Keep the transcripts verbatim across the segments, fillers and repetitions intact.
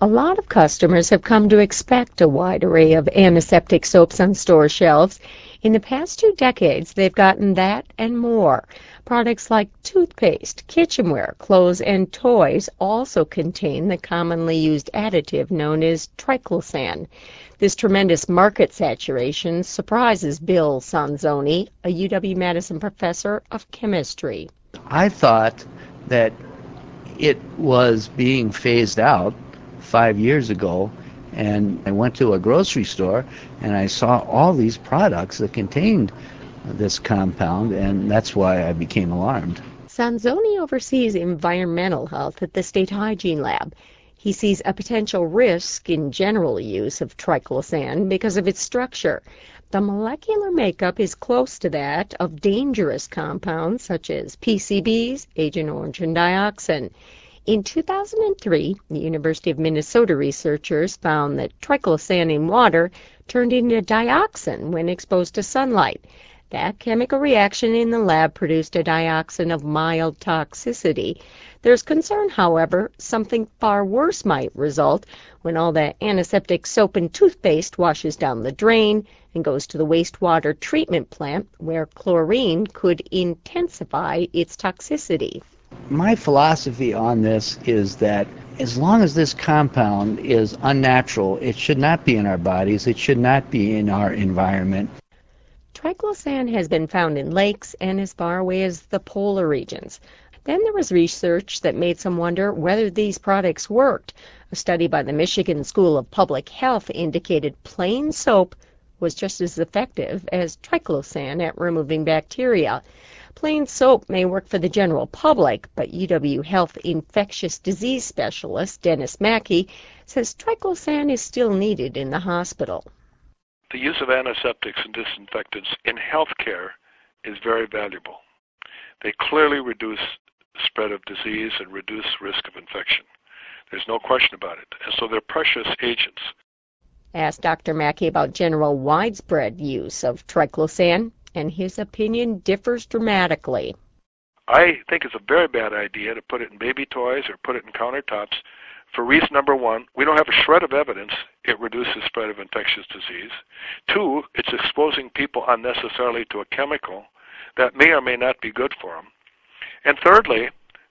A lot of customers have come to expect a wide array of antiseptic soaps on store shelves. In the past two decades, they've gotten that and more. Products like toothpaste, kitchenware, clothes, and toys also contain the commonly used additive known as triclosan. This tremendous market saturation surprises Bill Sanzoni, a U W-Madison professor of chemistry. I thought that it was being phased out five years ago, and I went to a grocery store and I saw all these products that contained this compound, and that's why I became alarmed. Sanzoni oversees environmental health at the State Hygiene Lab. He sees a potential risk in general use of triclosan because of its structure. The molecular makeup is close to that of dangerous compounds such as P C Bs, Agent Orange, and dioxin. In two thousand three, the University of Minnesota researchers found that triclosan in water turned into dioxin when exposed to sunlight. That chemical reaction in the lab produced a dioxin of mild toxicity. There's concern, however, something far worse might result when all the antiseptic soap and toothpaste washes down the drain and goes to the wastewater treatment plant, where chlorine could intensify its toxicity. My philosophy on this is that as long as this compound is unnatural, it should not be in our bodies, it should not be in our environment. Triclosan has been found in lakes and as far away as the polar regions. Then there was research that made some wonder whether these products worked. A study by the Michigan School of Public Health indicated plain soap was just as effective as triclosan at removing bacteria. Plain soap may work for the general public, but U W Health infectious disease specialist Dennis Mackey says triclosan is still needed in the hospital. The use of antiseptics and disinfectants in healthcare is very valuable. They clearly reduce the spread of disease and reduce risk of infection. There's no question about it. And so they're precious agents. Asked Doctor Mackey about general widespread use of triclosan, and his opinion differs dramatically. I think it's a very bad idea to put it in baby toys or put it in countertops. For reason number one, we don't have a shred of evidence it reduces spread of infectious disease. Two, it's exposing people unnecessarily to a chemical that may or may not be good for them. And thirdly,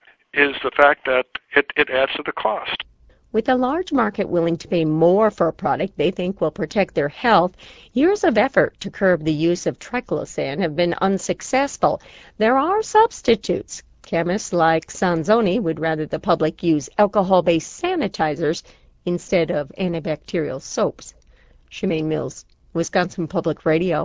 is the fact that it, it adds to the cost. With a large market willing to pay more for a product they think will protect their health, years of effort to curb the use of triclosan have been unsuccessful. There are substitutes. Chemists like Sanzoni would rather the public use alcohol-based sanitizers instead of antibacterial soaps. Shemaine Mills, Wisconsin Public Radio.